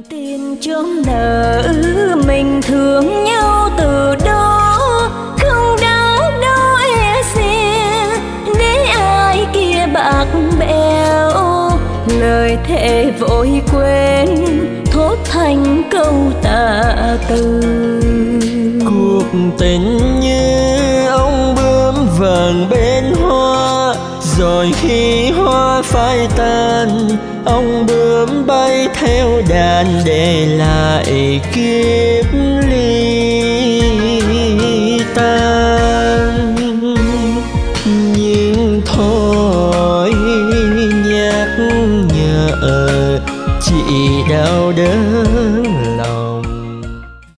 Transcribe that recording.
Tình chớm nở mình thương nhau từ đó, không đắn đo e dè để ai kia bạc bẽo. Lời thề vội quên thốt thành câu tạ từ. Cuộc tình như ông bướm vàng bên hoa, rồi khi hoa phai tàn, ông bướm bay theo đàn để lại kiếp ly tan.